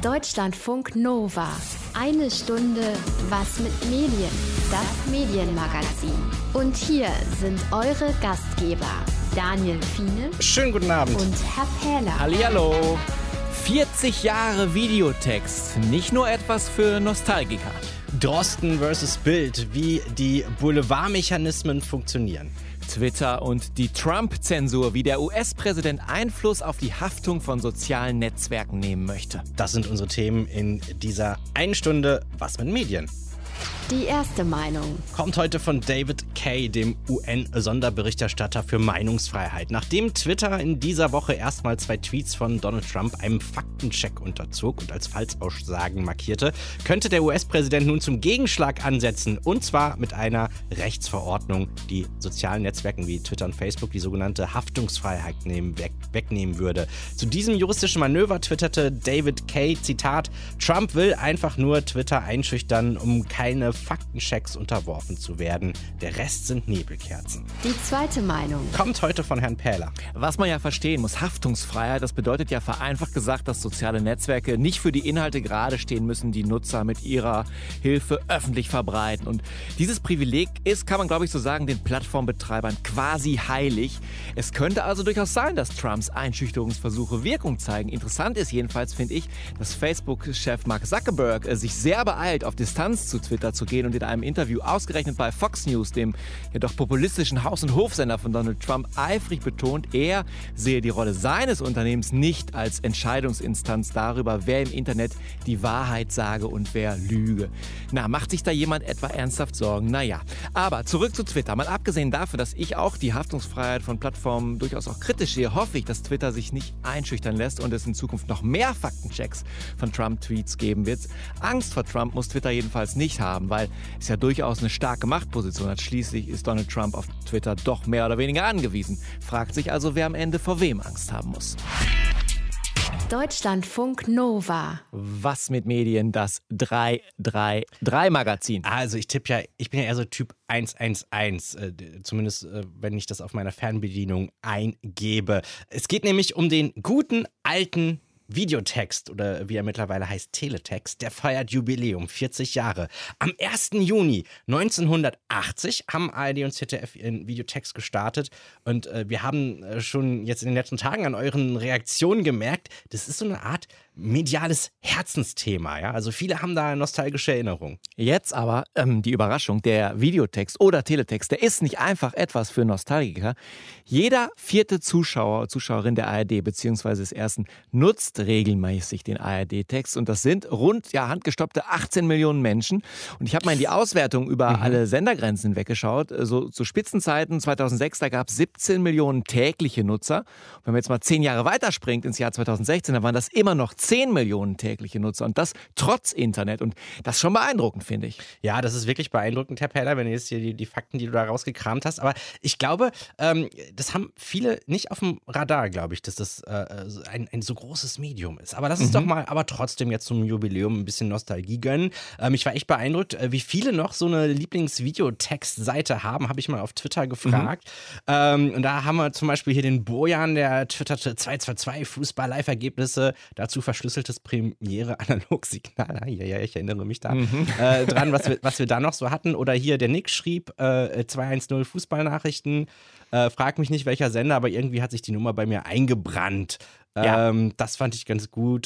Deutschlandfunk Nova. Eine Stunde Was mit Medien. Das Medienmagazin. Und hier sind eure Gastgeber Daniel Fiene. Schönen guten Abend. Und Herr Pähler. Hallihallo. 40 Jahre Videotext. Nicht nur etwas für Nostalgiker. Drosten versus Bild, wie die Boulevardmechanismen funktionieren. Twitter und die Trump-Zensur, wie der US-Präsident Einfluss auf die Haftung von sozialen Netzwerken nehmen möchte. Das sind unsere Themen in dieser einen Stunde Was mit Medien. Die erste Meinung Kommt heute von David Kaye, dem UN-Sonderberichterstatter für Meinungsfreiheit. Nachdem Twitter in dieser Woche erstmal 2 Tweets von Donald Trump einem Faktencheck unterzog und als Falschaussagen markierte, könnte der US-Präsident nun zum Gegenschlag ansetzen. Und zwar mit einer Rechtsverordnung, die sozialen Netzwerken wie Twitter und Facebook die sogenannte Haftungsfreiheit wegnehmen würde. Zu diesem juristischen Manöver twitterte David Kaye, Zitat, Trump will einfach nur Twitter einschüchtern, um keine Faktenchecks unterworfen zu werden. Der Rest sind Nebelkerzen. Die zweite Meinung Kommt heute von Herrn Pähler. Was man ja verstehen muss, Haftungsfreiheit, das bedeutet ja vereinfacht gesagt, dass soziale Netzwerke nicht für die Inhalte gerade stehen müssen, die Nutzer mit ihrer Hilfe öffentlich verbreiten. Und dieses Privileg ist, kann man glaube ich so sagen, den Plattformbetreibern quasi heilig. Es könnte also durchaus sein, dass Trumps Einschüchterungsversuche Wirkung zeigen. Interessant ist jedenfalls, finde ich, dass Facebook-Chef Mark Zuckerberg sich sehr beeilt, auf Distanz zu Twitter zu gehen und in einem Interview ausgerechnet bei Fox News, dem ja doch populistischen Haus- und Hofsender von Donald Trump, eifrig betont, er sehe die Rolle seines Unternehmens nicht als Entscheidungsinstanz darüber, wer im Internet die Wahrheit sage und wer lüge. Na, macht sich da jemand etwa ernsthaft Sorgen? Naja, aber zurück zu Twitter. Mal abgesehen davon, dass ich auch die Haftungsfreiheit von Plattformen durchaus auch kritisch sehe, hoffe ich, dass Twitter sich nicht einschüchtern lässt und es in Zukunft noch mehr Faktenchecks von Trump-Tweets geben wird. Angst vor Trump muss Twitter jedenfalls nicht haben, weil es ja durchaus eine starke Machtposition hat. Schließlich ist Donald Trump auf Twitter doch mehr oder weniger angewiesen. Fragt sich also, wer am Ende vor wem Angst haben muss. Deutschlandfunk Nova. Was mit Medien? Das 333-Magazin. Also ich bin ja eher so Typ 111, zumindest wenn ich das auf meiner Fernbedienung eingebe. Es geht nämlich um den guten alten Videotext oder wie er mittlerweile heißt, Teletext, der feiert Jubiläum, 40 Jahre. Am 1. Juni 1980 haben ARD und ZDF ihren Videotext gestartet und wir haben schon jetzt in den letzten Tagen an euren Reaktionen gemerkt, das ist so eine Art mediales Herzensthema, ja? Also viele haben da nostalgische Erinnerungen. Jetzt aber die Überraschung, der Videotext oder Teletext, der ist nicht einfach etwas für Nostalgiker. Jeder 4. Zuschauer, Zuschauerin der ARD bzw. des Ersten nutzt regelmäßig den ARD-Text und das sind rund, handgestoppte 18 Millionen Menschen. Und ich habe mal in die Auswertung über alle Sendergrenzen hinweggeschaut. So zu Spitzenzeiten 2006, da gab es 17 Millionen tägliche Nutzer. Und wenn man jetzt mal 10 Jahre weiterspringt ins Jahr 2016, da waren das immer noch 10 Millionen tägliche Nutzer und das trotz Internet. Und das ist schon beeindruckend, finde ich. Ja, das ist wirklich beeindruckend, Herr Pähler, wenn du jetzt hier die Fakten, die du da rausgekramt hast. Aber ich glaube, das haben viele nicht auf dem Radar, glaube ich, dass das ein so großes Medium ist. Aber lass uns doch mal, aber trotzdem jetzt zum Jubiläum ein bisschen Nostalgie gönnen. Ich war echt beeindruckt, wie viele noch so eine Lieblingsvideotext-Seite haben, habe ich mal auf Twitter gefragt. Und da haben wir zum Beispiel hier den Bojan, der twitterte 222 Fußball-Live-Ergebnisse, dazu verschlüsseltes Premiere-Analog-Signal. Ja, ich erinnere mich da dran, was wir da noch so hatten. Oder hier der Nick schrieb 210 Fußballnachrichten. Frag mich nicht, welcher Sender, aber irgendwie hat sich die Nummer bei mir eingebrannt. Ja. Das fand ich ganz gut.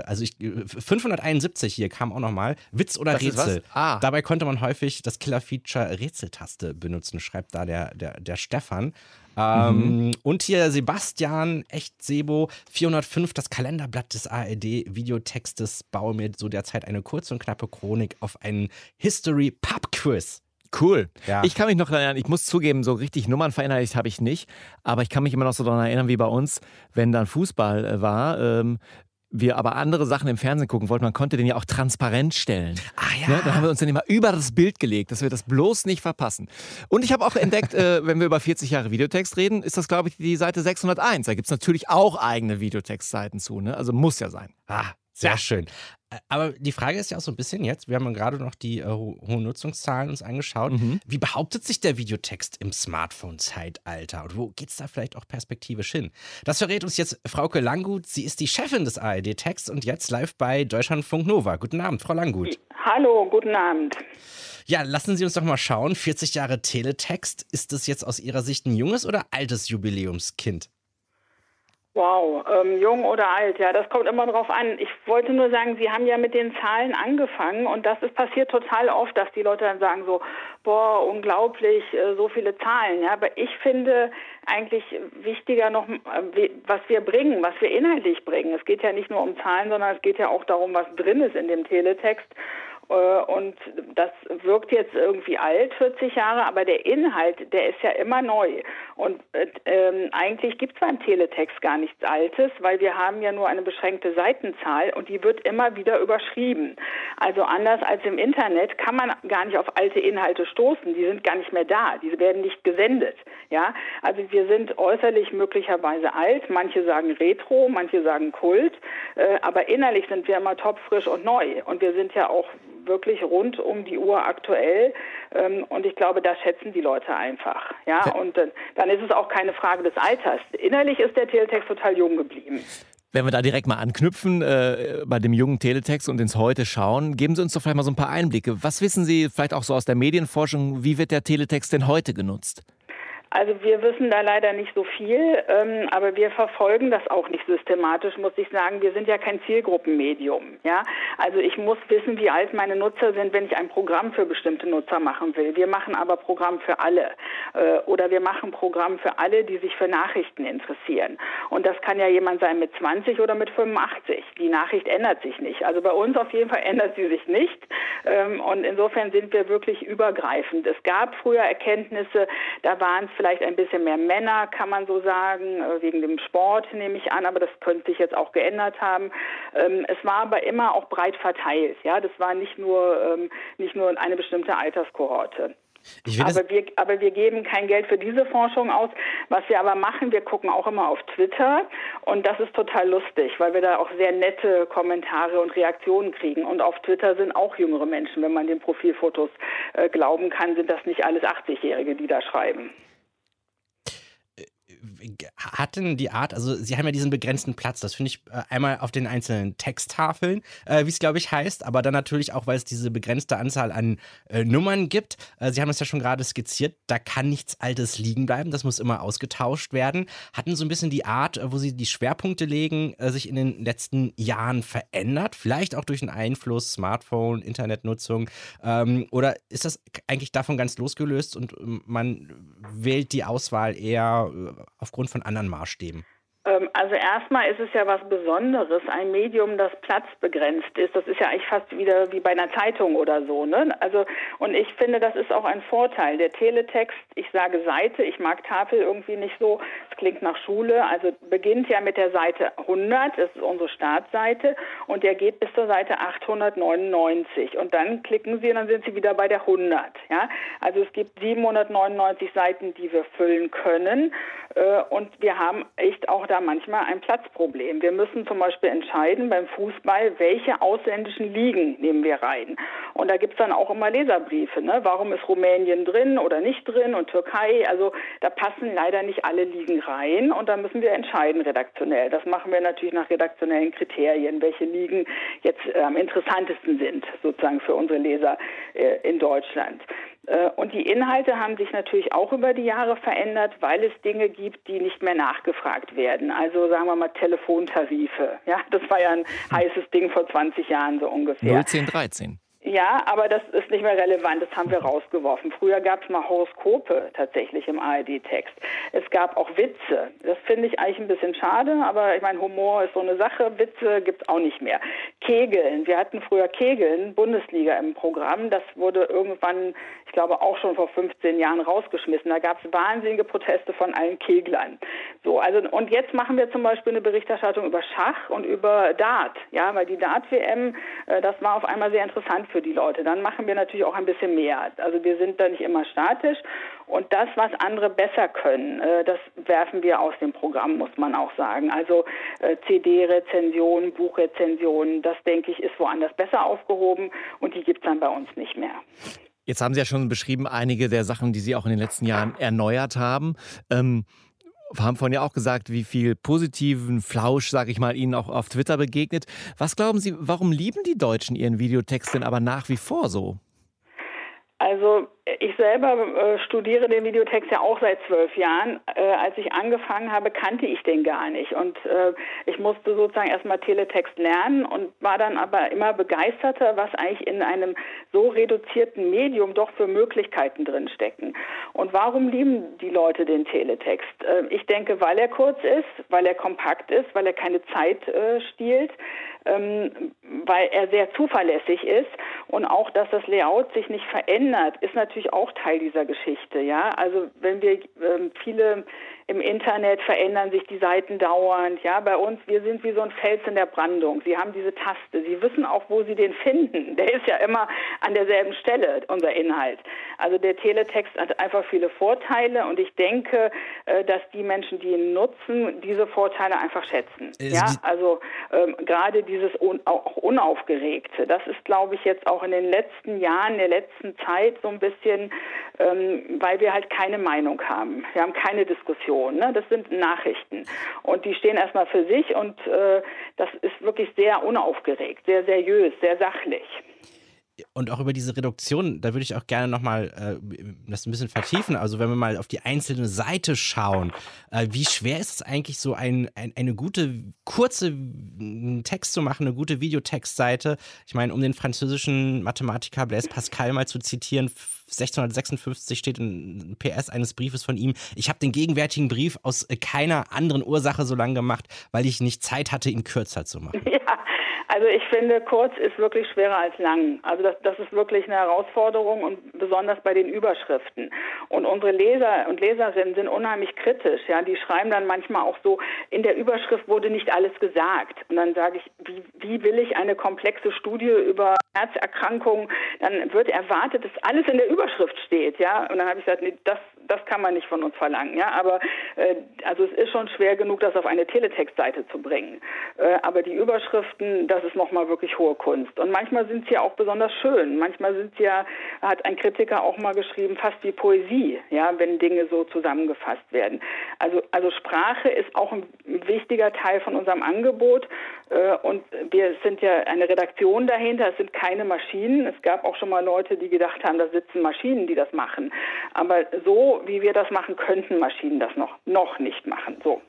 571 hier kam auch nochmal. Witz oder das Rätsel. Dabei konnte man häufig das Killer-Feature Rätseltaste benutzen, schreibt da der Stefan. Und hier Sebastian, echt Sebo, 405, das Kalenderblatt des ARD-Videotextes, baue mir so derzeit eine kurze und knappe Chronik auf einen History-Pub-Quiz. Cool. Ja. Ich kann mich noch erinnern, ich muss zugeben, so richtig Nummern verinnerlicht habe ich nicht, aber ich kann mich immer noch so daran erinnern, wie bei uns, wenn dann Fußball war, wir aber andere Sachen im Fernsehen gucken wollten, man konnte den ja auch transparent stellen. Ne? Dann haben wir uns dann immer über das Bild gelegt, dass wir das bloß nicht verpassen. Und ich habe auch entdeckt, wenn wir über 40 Jahre Videotext reden, ist das, glaube ich, die Seite 601. Da gibt es natürlich auch eigene Videotextseiten zu, ne? Also muss ja sein. Sehr schön. Aber die Frage ist ja auch so ein bisschen jetzt, wir haben gerade noch die hohen Nutzungszahlen uns angeschaut. Wie behauptet sich der Videotext im Smartphone-Zeitalter? Und wo geht es da vielleicht auch perspektivisch hin? Das verrät uns jetzt Frauke Langguth. Sie ist die Chefin des ARD-Texts und jetzt live bei Deutschlandfunk Nova. Guten Abend, Frau Langguth. Hallo, guten Abend. Ja, lassen Sie uns doch mal schauen. 40 Jahre Teletext. Ist das jetzt aus Ihrer Sicht ein junges oder altes Jubiläumskind? Wow, jung oder alt, ja, das kommt immer drauf an. Ich wollte nur sagen, Sie haben ja mit den Zahlen angefangen und das ist passiert total oft, dass die Leute dann sagen so, boah, unglaublich, so viele Zahlen. Ja, aber ich finde eigentlich wichtiger noch, was wir bringen, was wir inhaltlich bringen. Es geht ja nicht nur um Zahlen, sondern es geht ja auch darum, was drin ist in dem Teletext. Und das wirkt jetzt irgendwie alt, 40 Jahre, aber der Inhalt, der ist ja immer neu. Und eigentlich gibt es beim Teletext gar nichts Altes, weil wir haben ja nur eine beschränkte Seitenzahl und die wird immer wieder überschrieben. Also anders als im Internet kann man gar nicht auf alte Inhalte stoßen, die sind gar nicht mehr da, die werden nicht gesendet. Ja, also wir sind äußerlich möglicherweise alt, manche sagen Retro, manche sagen Kult, aber innerlich sind wir immer topfrisch und neu und wir sind ja auch wirklich rund um die Uhr aktuell und ich glaube, das schätzen die Leute einfach. Ja, und dann ist es auch keine Frage des Alters. Innerlich ist der Teletext total jung geblieben. Wenn wir da direkt mal anknüpfen, bei dem jungen Teletext und ins Heute schauen, geben Sie uns doch vielleicht mal so ein paar Einblicke. Was wissen Sie vielleicht auch so aus der Medienforschung, wie wird der Teletext denn heute genutzt? Also wir wissen da leider nicht so viel, aber wir verfolgen das auch nicht systematisch, muss ich sagen. Wir sind ja kein Zielgruppenmedium. Ja? Also ich muss wissen, wie alt meine Nutzer sind, wenn ich ein Programm für bestimmte Nutzer machen will. Wir machen aber Programm für alle. Oder wir machen Programm für alle, die sich für Nachrichten interessieren. Und das kann ja jemand sein mit 20 oder mit 85. Die Nachricht ändert sich nicht. Also bei uns auf jeden Fall ändert sie sich nicht. Und insofern sind wir wirklich übergreifend. Es gab früher Erkenntnisse, da waren es vielleicht ein bisschen mehr Männer, kann man so sagen, wegen dem Sport nehme ich an, aber das könnte sich jetzt auch geändert haben. Es war aber immer auch breit verteilt. Ja, das war nicht nur eine bestimmte Alterskohorte. Aber wir geben kein Geld für diese Forschung aus. Was wir aber machen, wir gucken auch immer auf Twitter und das ist total lustig, weil wir da auch sehr nette Kommentare und Reaktionen kriegen. Und auf Twitter sind auch jüngere Menschen, wenn man den Profilfotos glauben kann, sind das nicht alles 80-Jährige, die da schreiben. Hat denn die Art, also Sie haben ja diesen begrenzten Platz, das finde ich einmal auf den einzelnen Texttafeln, wie es glaube ich heißt, aber dann natürlich auch, weil es diese begrenzte Anzahl an Nummern gibt. Sie haben es ja schon gerade skizziert, da kann nichts Altes liegen bleiben, das muss immer ausgetauscht werden. Hatten so ein bisschen die Art, wo Sie die Schwerpunkte legen, sich in den letzten Jahren verändert? Vielleicht auch durch einen Einfluss, Smartphone, Internetnutzung, oder ist das eigentlich davon ganz losgelöst und man wählt die Auswahl eher aufgrund von anderen Maßstäben? Also erstmal ist es ja was Besonderes, ein Medium, das platzbegrenzt ist. Das ist ja eigentlich fast wieder wie bei einer Zeitung oder so, ne? Also, und ich finde, das ist auch ein Vorteil. Der Teletext, ich sage Seite, ich mag Tafel irgendwie nicht so, es klingt nach Schule, also beginnt ja mit der Seite 100, das ist unsere Startseite, und der geht bis zur Seite 899. Und dann klicken Sie und dann sind Sie wieder bei der 100. Ja? Also es gibt 799 Seiten, die wir füllen können. Und wir haben echt auch da manchmal ein Platzproblem. Wir müssen zum Beispiel entscheiden beim Fußball, welche ausländischen Ligen nehmen wir rein. Und da gibt es dann auch immer Leserbriefe. Ne? Warum ist Rumänien drin oder nicht drin und Türkei? Also da passen leider nicht alle Ligen rein und da müssen wir entscheiden redaktionell. Das machen wir natürlich nach redaktionellen Kriterien, welche Ligen jetzt am interessantesten sind, sozusagen für unsere Leser in Deutschland. Und die Inhalte haben sich natürlich auch über die Jahre verändert, weil es Dinge gibt, die nicht mehr nachgefragt werden. Also sagen wir mal Telefontarife. Ja, das war ja ein heißes Ding vor 20 Jahren so ungefähr. 01013. Ja, aber das ist nicht mehr relevant, das haben wir rausgeworfen. Früher gab es mal Horoskope tatsächlich im ARD-Text. Es gab auch Witze. Das finde ich eigentlich ein bisschen schade, aber ich meine, Humor ist so eine Sache, Witze gibt es auch nicht mehr. Kegeln, wir hatten früher Kegeln, Bundesliga im Programm, das wurde irgendwann, ich glaube auch schon vor 15 Jahren rausgeschmissen. Da gab es wahnsinnige Proteste von allen Keglern. So, also, und jetzt machen wir zum Beispiel eine Berichterstattung über Schach und über Dart, ja, weil die Dart-WM, das war auf einmal sehr interessant für die Leute. Dann machen wir natürlich auch ein bisschen mehr. Also wir sind da nicht immer statisch Und das, was andere besser können, das werfen wir aus dem Programm, muss man auch sagen. Also CD-Rezensionen, Buchrezensionen, das denke ich, ist woanders besser aufgehoben und die gibt es dann bei uns nicht mehr. Jetzt haben Sie ja schon beschrieben, einige der Sachen, die Sie auch in den letzten Jahren erneuert haben. Haben vorhin ja auch gesagt, wie viel positiven Flausch, sage ich mal, Ihnen auch auf Twitter begegnet. Was glauben Sie, warum lieben die Deutschen ihren Videotext denn aber nach wie vor so? Also ich selber studiere den Videotext ja auch seit 12 Jahren. Als ich angefangen habe, kannte ich den gar nicht. Und ich musste sozusagen erstmal Teletext lernen und war dann aber immer begeisterter, was eigentlich in einem so reduzierten Medium doch für Möglichkeiten drinstecken. Und warum lieben die Leute den Teletext? Ich denke, weil er kurz ist, weil er kompakt ist, weil er keine Zeit stiehlt, weil er sehr zuverlässig ist und auch, dass das Layout sich nicht verändert, ist natürlich auch Teil dieser Geschichte. Ja, also wenn wir viele im Internet verändern sich die Seiten dauernd. Ja, bei uns, wir sind wie so ein Fels in der Brandung. Sie haben diese Taste. Sie wissen auch, wo Sie den finden. Der ist ja immer an derselben Stelle, unser Inhalt. Also der Teletext hat einfach viele Vorteile und ich denke, dass die Menschen, die ihn nutzen, diese Vorteile einfach schätzen. Ja, also gerade dieses auch Unaufgeregte. Das ist, glaube ich, jetzt auch in den letzten Jahren, der letzten Zeit so ein bisschen, weil wir halt keine Meinung haben. Wir haben keine Diskussion. Ne? Das sind Nachrichten und die stehen erstmal für sich und das ist wirklich sehr unaufgeregt, sehr seriös, sehr sachlich. Und auch über diese Reduktion, da würde ich auch gerne nochmal das ein bisschen vertiefen. Also wenn wir mal auf die einzelne Seite schauen, wie schwer ist es eigentlich, so eine gute, kurze Text zu machen, eine gute Videotextseite? Ich meine, um den französischen Mathematiker Blaise Pascal mal zu zitieren, 1656 steht in PS eines Briefes von ihm: Ich habe den gegenwärtigen Brief aus keiner anderen Ursache so lang gemacht, weil ich nicht Zeit hatte, ihn kürzer zu machen. Ja. Also ich finde, kurz ist wirklich schwerer als lang. Also das ist wirklich eine Herausforderung und besonders bei den Überschriften. Und unsere Leser und Leserinnen sind unheimlich kritisch. Ja, die schreiben dann manchmal auch so, in der Überschrift wurde nicht alles gesagt. Und dann sage ich, wie will ich eine komplexe Studie über Herzerkrankungen? Dann wird erwartet, dass alles in der Überschrift steht. Ja, und dann habe ich gesagt, nee, das kann man nicht von uns verlangen. Ja, aber also es ist schon schwer genug, das auf eine Teletextseite zu bringen. Aber die Überschriften, das ist nochmal wirklich hohe Kunst. Und manchmal sind sie ja auch besonders schön. Manchmal sind sie ja, hat ein Kritiker auch mal geschrieben, fast wie Poesie, ja, wenn Dinge so zusammengefasst werden. Also Sprache ist auch ein wichtiger Teil von unserem Angebot. Und wir sind ja eine Redaktion dahinter, es sind keine Maschinen. Es gab auch schon mal Leute, die gedacht haben, da sitzen Maschinen, die das machen. Aber so, wie wir das machen, könnten Maschinen das noch nicht machen. So.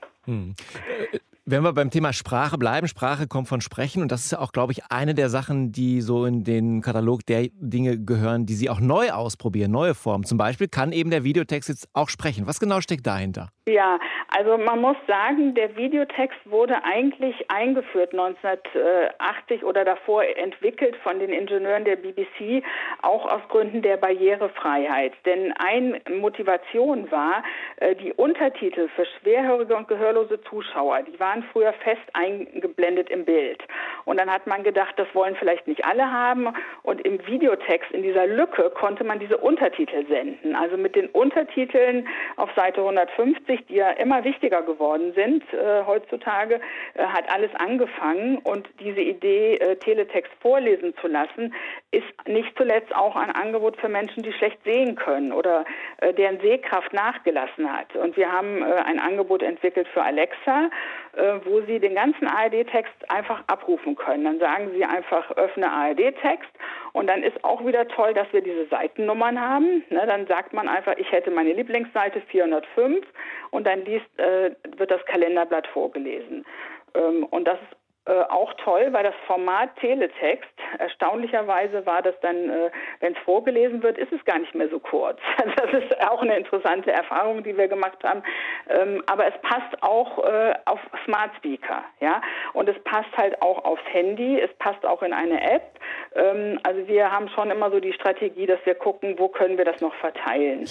Wenn wir beim Thema Sprache bleiben, Sprache kommt von Sprechen und das ist ja auch, glaube ich, eine der Sachen, die so in den Katalog der Dinge gehören, die Sie auch neu ausprobieren, neue Formen. Zum Beispiel kann eben der Videotext jetzt auch sprechen. Was genau steckt dahinter? Ja, also man muss sagen, der Videotext wurde eigentlich eingeführt 1980 oder davor entwickelt von den Ingenieuren der BBC, auch aus Gründen der Barrierefreiheit. Denn eine Motivation war, die Untertitel für schwerhörige und gehörlose Zuschauer, die waren früher fest eingeblendet im Bild. Und dann hat man gedacht, das wollen vielleicht nicht alle haben. Und im Videotext, in dieser Lücke, konnte man diese Untertitel senden. Also mit den Untertiteln auf Seite 150, die ja immer wichtiger geworden sind heutzutage, hat alles angefangen. Und diese Idee, Teletext vorlesen zu lassen, ist nicht zuletzt auch ein Angebot für Menschen, die schlecht sehen können oder deren Sehkraft nachgelassen hat. Und wir haben ein Angebot entwickelt für Alexa, wo Sie den ganzen ARD-Text einfach abrufen können. Dann sagen Sie einfach, öffne ARD-Text und dann ist auch wieder toll, dass wir diese Seitennummern haben. Ne, dann sagt man einfach, ich hätte meine Lieblingsseite 405 und dann wird das Kalenderblatt vorgelesen. Und das ist auch toll, weil das Format Teletext, erstaunlicherweise war das dann, wenn es vorgelesen wird, ist es gar nicht mehr so kurz. Das ist auch eine interessante Erfahrung, die wir gemacht haben. Aber es passt auch auf Smart Speaker, ja, und es passt halt auch aufs Handy, es passt auch in eine App. Also wir haben schon immer so die Strategie, dass wir gucken, wo können wir das noch verteilen.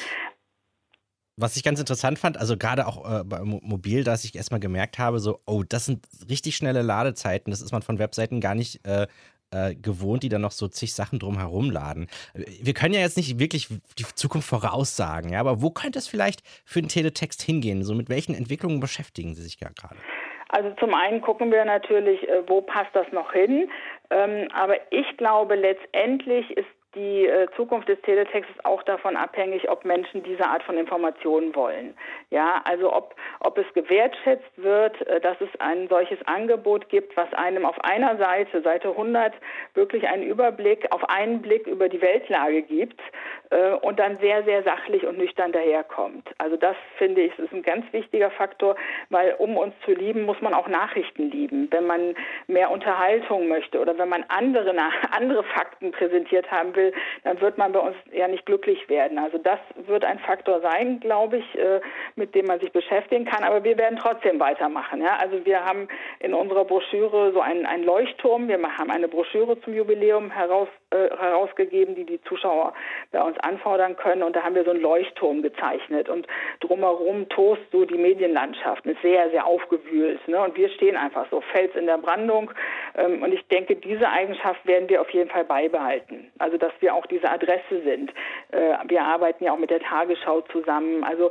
Was ich ganz interessant fand, also gerade auch bei Mobil, dass ich erstmal gemerkt habe, so, oh, das sind richtig schnelle Ladezeiten, das ist man von Webseiten gar nicht gewohnt, die dann noch so zig Sachen drumherum laden. Wir können ja jetzt nicht wirklich die Zukunft voraussagen, ja, aber wo könnte es vielleicht für den Teletext hingehen? So mit welchen Entwicklungen beschäftigen Sie sich gerade? Also zum einen gucken wir natürlich, wo passt das noch hin. Aber ich glaube, letztendlich ist die Zukunft des Teletextes auch davon abhängig, ob Menschen diese Art von Informationen wollen. Ja, also ob es gewertschätzt wird, dass es ein solches Angebot gibt, was einem auf einer Seite 100, wirklich einen Überblick, auf einen Blick über die Weltlage gibt und dann sehr, sehr sachlich und nüchtern daherkommt. Also das, finde ich, ist ein ganz wichtiger Faktor, weil um uns zu lieben, muss man auch Nachrichten lieben. Wenn man mehr Unterhaltung möchte oder wenn man andere Fakten präsentiert haben will, dann wird man bei uns ja nicht glücklich werden. Also das wird ein Faktor sein, glaube ich, mit dem man sich beschäftigen kann. Aber wir werden trotzdem weitermachen. Ja? Also wir haben in unserer Broschüre so einen Leuchtturm. Wir haben eine Broschüre zum Jubiläum herausgegeben, die Zuschauer bei uns anfordern können. Und da haben wir so einen Leuchtturm gezeichnet. Und drumherum tost so die Medienlandschaft. Ist sehr, sehr aufgewühlt. Ne? Und wir stehen einfach so, Fels in der Brandung. Und ich denke, diese Eigenschaft werden wir auf jeden Fall beibehalten. Also dass wir auch diese Adresse sind. Wir arbeiten ja auch mit der Tagesschau zusammen. Also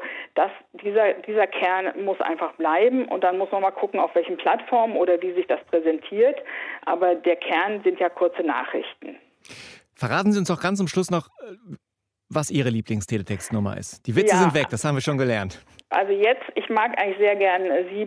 dieser Kern muss einfach bleiben und dann muss man mal gucken, auf welchen Plattformen oder wie sich das präsentiert. Aber der Kern sind ja kurze Nachrichten. Verraten Sie uns doch ganz zum Schluss noch, was Ihre Lieblingsteletextnummer ist. Die Witze sind weg, das haben wir schon gelernt. Also jetzt, ich mag eigentlich sehr gern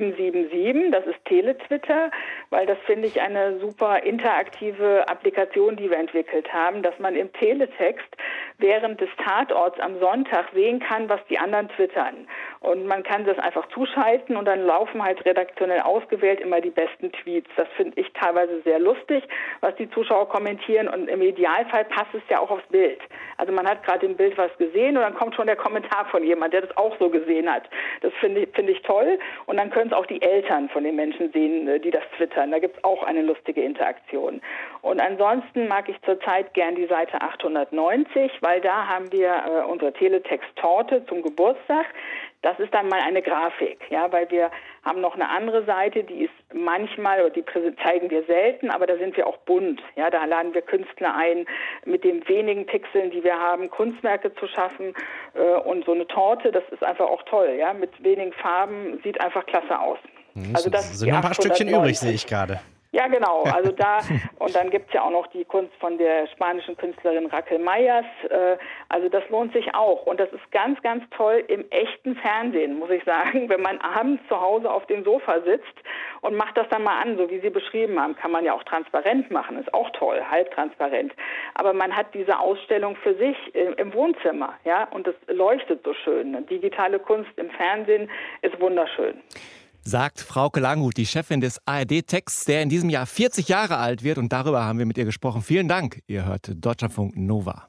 777, das ist Teletwitter, weil das finde ich eine super interaktive Applikation, die wir entwickelt haben, dass man im Teletext während des Tatorts am Sonntag sehen kann, was die anderen twittern. Und man kann das einfach zuschalten und dann laufen halt redaktionell ausgewählt immer die besten Tweets. Das finde ich teilweise sehr lustig, was die Zuschauer kommentieren und im Idealfall passt es ja auch aufs Bild. Also man hat gerade im Bild was gesehen und dann kommt schon der Kommentar von jemandem, der das auch so gesehen hat. Das finde ich toll und dann können es auch die Eltern von den Menschen sehen, die das twittern. Da gibt es auch eine lustige Interaktion. Und ansonsten mag ich zurzeit gern die Seite 890, weil da haben wir unsere Teletext-Torte zum Geburtstag. Das ist dann mal eine Grafik, ja, weil wir haben noch eine andere Seite, die ist manchmal, oder die zeigen wir selten, aber da sind wir auch bunt. Ja, da laden wir Künstler ein, mit den wenigen Pixeln, die wir haben, Kunstwerke zu schaffen. Und so eine Torte, das ist einfach auch toll, ja, mit wenigen Farben, sieht einfach klasse aus. Also das sind noch ein paar Stückchen übrig, sehe ich gerade. Ja, genau. Also und dann gibt's ja auch noch die Kunst von der spanischen Künstlerin Raquel Mayas. Also das lohnt sich auch. Und das ist ganz, ganz toll im echten Fernsehen, muss ich sagen. Wenn man abends zu Hause auf dem Sofa sitzt und macht das dann mal an, so wie Sie beschrieben haben, kann man ja auch transparent machen. Ist auch toll, halbtransparent. Aber man hat diese Ausstellung für sich im Wohnzimmer, ja, und das leuchtet so schön. Digitale Kunst im Fernsehen ist wunderschön. Sagt Frauke Langhuth, die Chefin des ARD-Texts, der in diesem Jahr 40 Jahre alt wird. Und darüber haben wir mit ihr gesprochen. Vielen Dank. Ihr hört Deutschlandfunk Nova.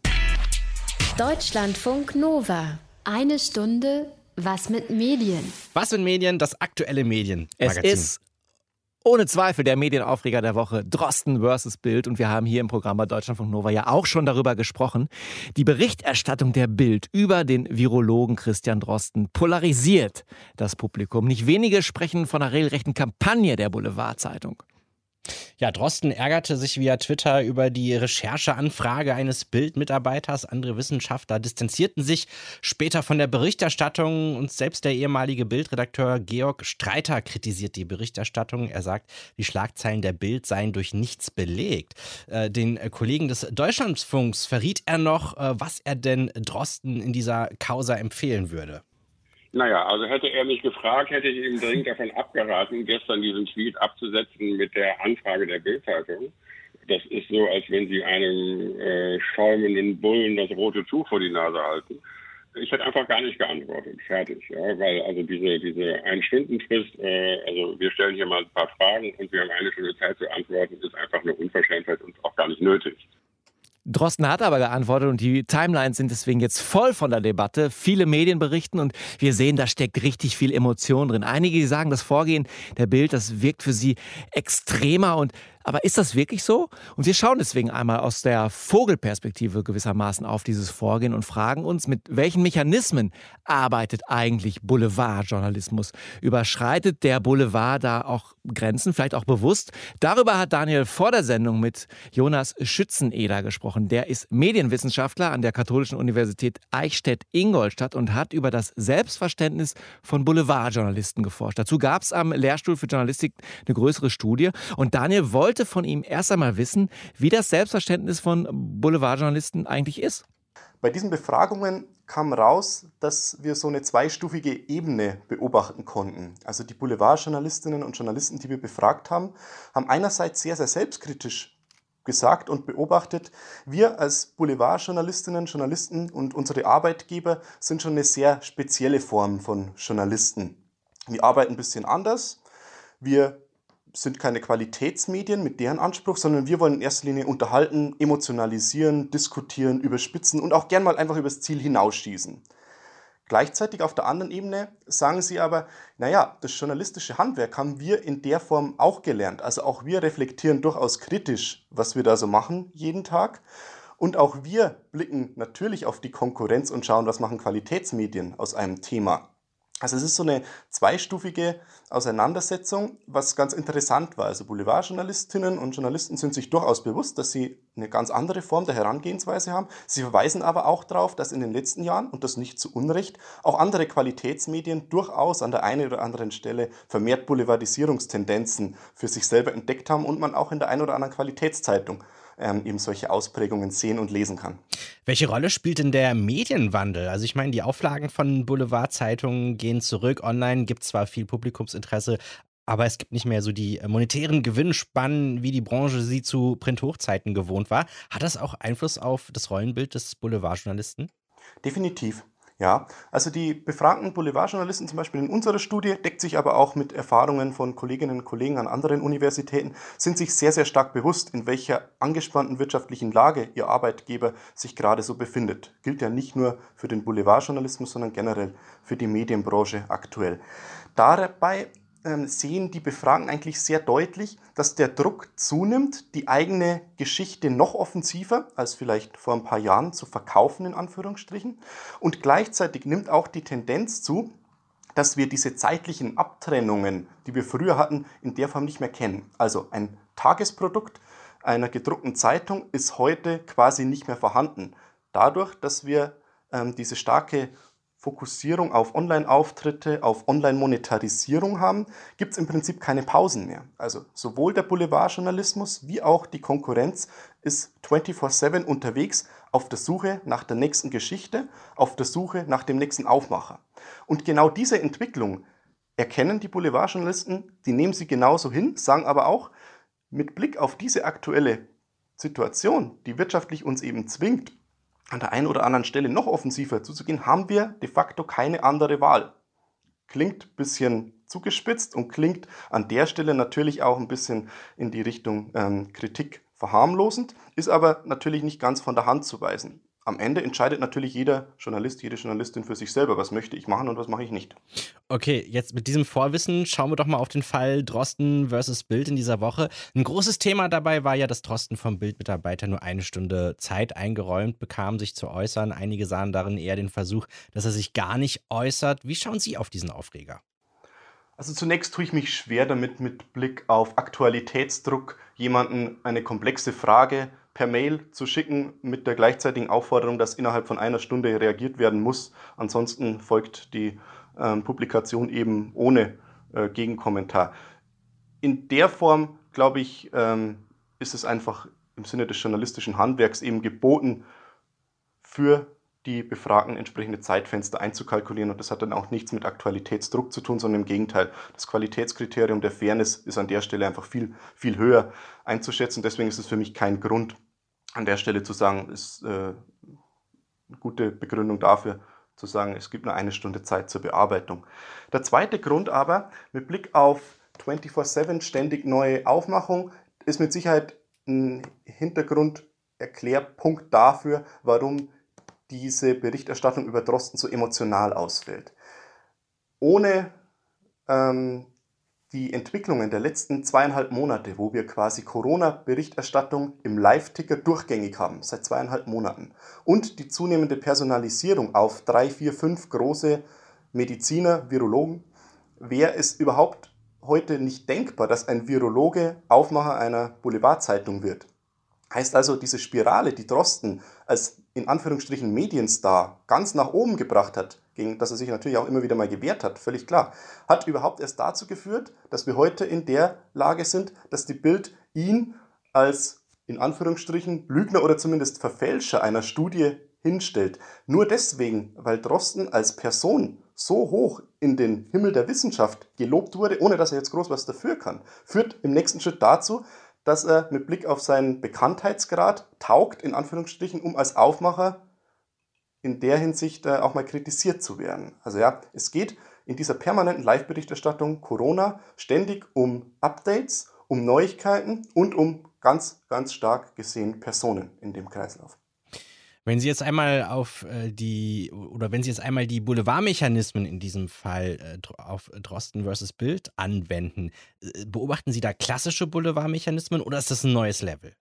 Deutschlandfunk Nova. Eine Stunde, was mit Medien? Was mit Medien? Das aktuelle Medienmagazin. Es ist ohne Zweifel der Medienaufreger der Woche, Drosten versus Bild. Und wir haben hier im Programm bei Deutschlandfunk Nova ja auch schon darüber gesprochen. Die Berichterstattung der Bild über den Virologen Christian Drosten polarisiert das Publikum. Nicht wenige sprechen von einer regelrechten Kampagne der Boulevardzeitung. Ja, Drosten ärgerte sich via Twitter über die Rechercheanfrage eines Bild-Mitarbeiters. Andere Wissenschaftler distanzierten sich später von der Berichterstattung und selbst der ehemalige Bild-Redakteur Georg Streiter kritisiert die Berichterstattung. Er sagt, die Schlagzeilen der Bild seien durch nichts belegt. Den Kollegen des Deutschlandfunks verriet er noch, was er denn Drosten in dieser Causa empfehlen würde. Naja, also hätte er mich gefragt, hätte ich ihm dringend davon abgeraten, gestern diesen Tweet abzusetzen mit der Anfrage der Bild-Zeitung. Das ist so, als wenn Sie einem schäumenden Bullen das rote Tuch vor die Nase halten. Ich hätte einfach gar nicht geantwortet. Fertig. Ja, weil also diese Ein-Stunden-Frist, also wir stellen hier mal ein paar Fragen und wir haben eine Stunde Zeit zu antworten, ist einfach eine Unverschämtheit und auch gar nicht nötig. Drosten hat aber geantwortet und die Timelines sind deswegen jetzt voll von der Debatte. Viele Medien berichten und wir sehen, da steckt richtig viel Emotion drin. Einige sagen, das Vorgehen der Bild, das wirkt für sie extremer und Aber ist das wirklich so? Und wir schauen deswegen einmal aus der Vogelperspektive gewissermaßen auf dieses Vorgehen und fragen uns, mit welchen Mechanismen arbeitet eigentlich Boulevardjournalismus? Überschreitet der Boulevard da auch Grenzen, vielleicht auch bewusst? Darüber hat Daniel vor der Sendung mit Jonas Schützeneder gesprochen. Der ist Medienwissenschaftler an der Katholischen Universität Eichstätt-Ingolstadt und hat über das Selbstverständnis von Boulevardjournalisten geforscht. Dazu gab es am Lehrstuhl für Journalistik eine größere Studie. Und Daniel wollte von ihm erst einmal wissen, wie das Selbstverständnis von Boulevardjournalisten eigentlich ist. Bei diesen Befragungen kam raus, dass wir so eine zweistufige Ebene beobachten konnten. Also die Boulevardjournalistinnen und Journalisten, die wir befragt haben, haben einerseits sehr, sehr selbstkritisch gesagt und beobachtet, wir als Boulevardjournalistinnen, Journalisten und unsere Arbeitgeber sind schon eine sehr spezielle Form von Journalisten. Wir arbeiten ein bisschen anders, wir sind keine Qualitätsmedien mit deren Anspruch, sondern wir wollen in erster Linie unterhalten, emotionalisieren, diskutieren, überspitzen und auch gern mal einfach übers Ziel hinausschießen. Gleichzeitig auf der anderen Ebene sagen sie aber, naja, das journalistische Handwerk haben wir in der Form auch gelernt. Also auch wir reflektieren durchaus kritisch, was wir da so machen jeden Tag. Und auch wir blicken natürlich auf die Konkurrenz und schauen, was machen Qualitätsmedien aus einem Thema. Also es ist so eine zweistufige Auseinandersetzung, was ganz interessant war. Also Boulevardjournalistinnen und Journalisten sind sich durchaus bewusst, dass sie eine ganz andere Form der Herangehensweise haben. Sie verweisen aber auch darauf, dass in den letzten Jahren, und das nicht zu Unrecht, auch andere Qualitätsmedien durchaus an der einen oder anderen Stelle vermehrt Boulevardisierungstendenzen für sich selber entdeckt haben und man auch in der einen oder anderen Qualitätszeitung eben solche Ausprägungen sehen und lesen kann. Welche Rolle spielt denn der Medienwandel? Also ich meine, die Auflagen von Boulevardzeitungen gehen zurück. Online gibt es zwar viel Publikumsinteresse, aber es gibt nicht mehr so die monetären Gewinnspannen, wie die Branche sie zu Print-Hochzeiten gewohnt war. Hat das auch Einfluss auf das Rollenbild des Boulevardjournalisten? Definitiv. Ja, also die befragten Boulevardjournalisten zum Beispiel in unserer Studie, deckt sich aber auch mit Erfahrungen von Kolleginnen und Kollegen an anderen Universitäten, sind sich sehr, sehr stark bewusst, in welcher angespannten wirtschaftlichen Lage ihr Arbeitgeber sich gerade so befindet. Gilt ja nicht nur für den Boulevardjournalismus, sondern generell für die Medienbranche aktuell. Dabei sehen die Befragten eigentlich sehr deutlich, dass der Druck zunimmt, die eigene Geschichte noch offensiver als vielleicht vor ein paar Jahren zu verkaufen, in Anführungsstrichen. Und gleichzeitig nimmt auch die Tendenz zu, dass wir diese zeitlichen Abtrennungen, die wir früher hatten, in der Form nicht mehr kennen. Also ein Tagesprodukt einer gedruckten Zeitung ist heute quasi nicht mehr vorhanden. Dadurch, dass wir diese starke Fokussierung auf Online-Auftritte, auf Online-Monetarisierung haben, gibt es im Prinzip keine Pausen mehr. Also sowohl der Boulevardjournalismus wie auch die Konkurrenz ist 24/7 unterwegs auf der Suche nach der nächsten Geschichte, auf der Suche nach dem nächsten Aufmacher. Und genau diese Entwicklung erkennen die Boulevardjournalisten, die nehmen sie genauso hin, sagen aber auch, mit Blick auf diese aktuelle Situation, die wirtschaftlich uns eben zwingt, an der einen oder anderen Stelle noch offensiver zuzugehen, haben wir de facto keine andere Wahl. Klingt ein bisschen zugespitzt und klingt an der Stelle natürlich auch ein bisschen in die Richtung Kritik verharmlosend, ist aber natürlich nicht ganz von der Hand zu weisen. Am Ende entscheidet natürlich jeder Journalist, jede Journalistin für sich selber, was möchte ich machen und was mache ich nicht. Okay, jetzt mit diesem Vorwissen schauen wir doch mal auf den Fall Drosten versus Bild in dieser Woche. Ein großes Thema dabei war ja, dass Drosten vom Bild-Mitarbeiter nur 1 Stunde Zeit eingeräumt bekam, sich zu äußern. Einige sahen darin eher den Versuch, dass er sich gar nicht äußert. Wie schauen Sie auf diesen Aufreger? Also zunächst tue ich mich schwer damit, mit Blick auf Aktualitätsdruck jemanden eine komplexe Frage per Mail zu schicken mit der gleichzeitigen Aufforderung, dass innerhalb von 1 Stunde reagiert werden muss. Ansonsten folgt die Publikation eben ohne Gegenkommentar. In der Form, glaube ich, ist es einfach im Sinne des journalistischen Handwerks eben geboten, für die Befragten entsprechende Zeitfenster einzukalkulieren. Und das hat dann auch nichts mit Aktualitätsdruck zu tun, sondern im Gegenteil. Das Qualitätskriterium der Fairness ist an der Stelle einfach viel, viel höher einzuschätzen. Deswegen ist es für mich kein Grund, an der Stelle zu sagen, ist eine gute Begründung dafür, zu sagen, es gibt nur 1 Stunde Zeit zur Bearbeitung. Der zweite Grund aber, mit Blick auf 24/7 ständig neue Aufmachung, ist mit Sicherheit ein Hintergrunderklärpunkt dafür, warum diese Berichterstattung über Drosten so emotional ausfällt. Ohne die Entwicklungen der letzten 2,5 Monate, wo wir quasi Corona-Berichterstattung im Live-Ticker durchgängig haben, seit 2,5 Monaten, und die zunehmende Personalisierung auf 3, 4, 5 große Mediziner, Virologen, wäre es überhaupt heute nicht denkbar, dass ein Virologe Aufmacher einer Boulevardzeitung wird. Heißt also, diese Spirale, die Drosten als in Anführungsstrichen Medienstar ganz nach oben gebracht hat, gegen das er sich natürlich auch immer wieder mal gewehrt hat, völlig klar, hat überhaupt erst dazu geführt, dass wir heute in der Lage sind, dass die Bild ihn als in Anführungsstrichen Lügner oder zumindest Verfälscher einer Studie hinstellt. Nur deswegen, weil Drosten als Person so hoch in den Himmel der Wissenschaft gelobt wurde, ohne dass er jetzt groß was dafür kann, führt im nächsten Schritt dazu, dass er mit Blick auf seinen Bekanntheitsgrad taugt, in Anführungsstrichen, um als Aufmacher in der Hinsicht auch mal kritisiert zu werden. Also ja, es geht in dieser permanenten Live-Berichterstattung Corona ständig um Updates, um Neuigkeiten und um ganz, ganz stark gesehen Personen in dem Kreislauf. Wenn Sie jetzt einmal wenn Sie jetzt einmal die Boulevardmechanismen in diesem Fall auf Drosten versus Bild anwenden, beobachten Sie da klassische Boulevardmechanismen oder ist das ein neues Level?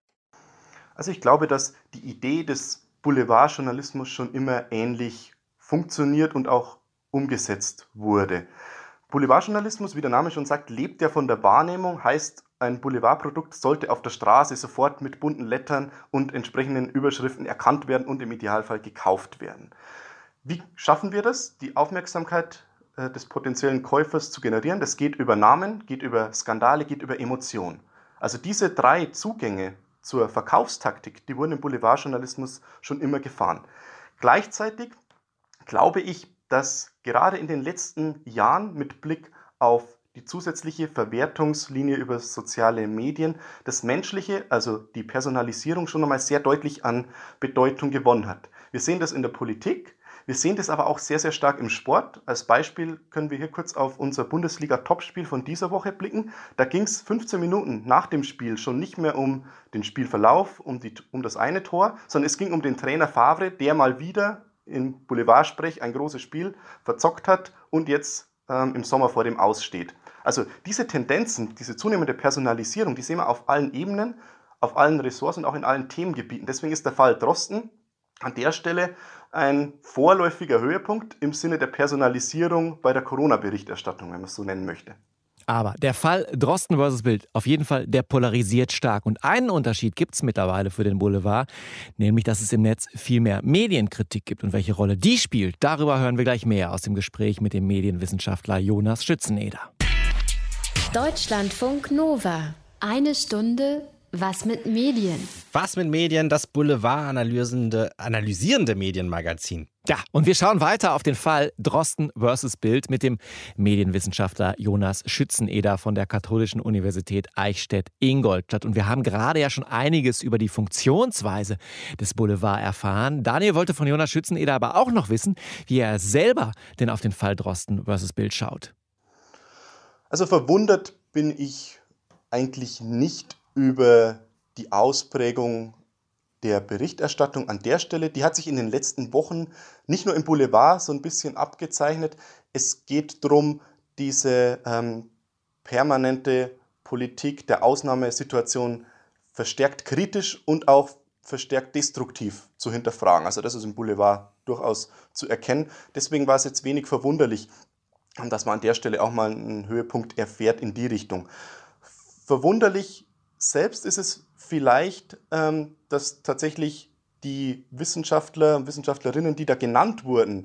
Also ich glaube, dass die Idee des Boulevardjournalismus schon immer ähnlich funktioniert und auch umgesetzt wurde. Boulevardjournalismus, wie der Name schon sagt, lebt ja von der Wahrnehmung, heißt, ein Boulevardprodukt sollte auf der Straße sofort mit bunten Lettern und entsprechenden Überschriften erkannt werden und im Idealfall gekauft werden. Wie schaffen wir das, die Aufmerksamkeit des potenziellen Käufers zu generieren? Das geht über Namen, geht über Skandale, geht über Emotionen. Also diese 3 Zugänge zur Verkaufstaktik, die wurden im Boulevardjournalismus schon immer gefahren. Gleichzeitig glaube ich, dass gerade in den letzten Jahren mit Blick auf die zusätzliche Verwertungslinie über soziale Medien das Menschliche, also die Personalisierung, schon einmal sehr deutlich an Bedeutung gewonnen hat. Wir sehen das in der Politik, wir sehen das aber auch sehr, sehr stark im Sport. Als Beispiel können wir hier kurz auf unser Bundesliga-Topspiel von dieser Woche blicken. Da ging es 15 Minuten nach dem Spiel schon nicht mehr um den Spielverlauf, um das eine Tor, sondern es ging um den Trainer Favre, der mal wieder im Boulevardsprech ein großes Spiel verzockt hat und jetzt im Sommer vor dem Aussteht. Also diese Tendenzen, diese zunehmende Personalisierung, die sehen wir auf allen Ebenen, auf allen Ressorts und auch in allen Themengebieten. Deswegen ist der Fall Drosten an der Stelle ein vorläufiger Höhepunkt im Sinne der Personalisierung bei der Corona-Berichterstattung, wenn man es so nennen möchte. Aber der Fall Drosten versus Bild, auf jeden Fall, der polarisiert stark. Und einen Unterschied gibt es mittlerweile für den Boulevard, nämlich, dass es im Netz viel mehr Medienkritik gibt. Und welche Rolle die spielt, darüber hören wir gleich mehr aus dem Gespräch mit dem Medienwissenschaftler Jonas Schützeneder. Deutschlandfunk Nova. 1 Stunde Was mit Medien? Was mit Medien, das Boulevard analysierende Medienmagazin. Ja, und wir schauen weiter auf den Fall Drosten versus Bild mit dem Medienwissenschaftler Jonas Schützeneder von der Katholischen Universität Eichstätt-Ingolstadt. Und wir haben gerade ja schon einiges über die Funktionsweise des Boulevard erfahren. Daniel wollte von Jonas Schützeneder aber auch noch wissen, wie er selber denn auf den Fall Drosten versus Bild schaut. Also verwundert bin ich eigentlich nicht über die Ausprägung der Berichterstattung an der Stelle. Die hat sich in den letzten Wochen nicht nur im Boulevard so ein bisschen abgezeichnet. Es geht darum, diese permanente Politik der Ausnahmesituation verstärkt kritisch und auch verstärkt destruktiv zu hinterfragen. Also das ist im Boulevard durchaus zu erkennen. Deswegen war es jetzt wenig verwunderlich, dass man an der Stelle auch mal einen Höhepunkt erfährt in die Richtung. Verwunderlich selbst ist es vielleicht, dass tatsächlich die Wissenschaftler und Wissenschaftlerinnen, die da genannt wurden,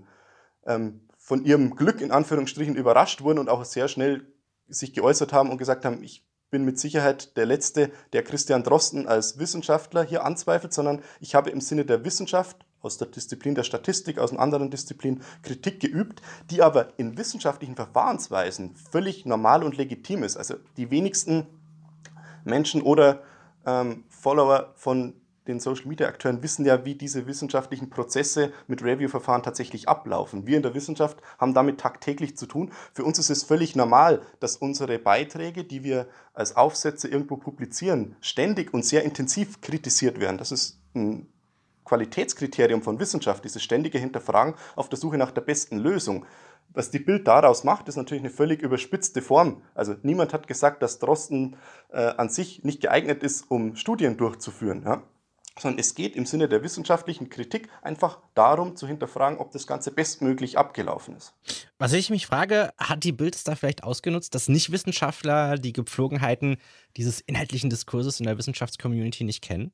von ihrem Glück in Anführungsstrichen überrascht wurden und auch sehr schnell sich geäußert haben und gesagt haben, ich bin mit Sicherheit der Letzte, der Christian Drosten als Wissenschaftler hier anzweifelt, sondern ich habe im Sinne der Wissenschaft, aus der Disziplin der Statistik, aus einer anderen Disziplin Kritik geübt, die aber in wissenschaftlichen Verfahrensweisen völlig normal und legitim ist. Also die wenigsten Menschen oder Follower von den Social-Media-Akteuren wissen ja, wie diese wissenschaftlichen Prozesse mit Review-Verfahren tatsächlich ablaufen. Wir in der Wissenschaft haben damit tagtäglich zu tun. Für uns ist es völlig normal, dass unsere Beiträge, die wir als Aufsätze irgendwo publizieren, ständig und sehr intensiv kritisiert werden. Das ist ein Qualitätskriterium von Wissenschaft, dieses ständige Hinterfragen auf der Suche nach der besten Lösung. Was die Bild daraus macht, ist natürlich eine völlig überspitzte Form. Also niemand hat gesagt, dass Drosten an sich nicht geeignet ist, um Studien durchzuführen. Ja? Sondern es geht im Sinne der wissenschaftlichen Kritik einfach darum, zu hinterfragen, ob das Ganze bestmöglich abgelaufen ist. Was ich mich frage, hat die Bild es da vielleicht ausgenutzt, dass Nichtwissenschaftler die Gepflogenheiten dieses inhaltlichen Diskurses in der Wissenschaftscommunity nicht kennen?